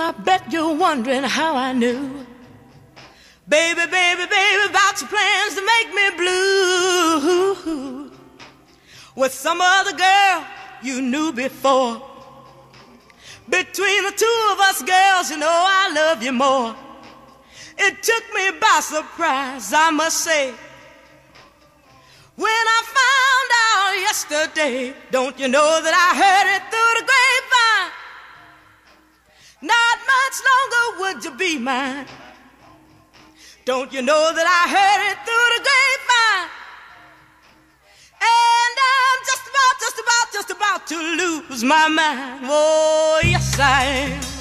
I bet you're wondering how I knew. Baby, baby, baby, about your plans to make me blue with some other girl you knew before. Between the two of us, girls, you know I love you more. It took me by surprise, I must say, when I found out yesterday. Don't you know that I heard it through the grapevine? Not much longer would you be mine. Don't you know that I heard it through the grapevine? And I'm just about to lose my mind. Oh, yes I am.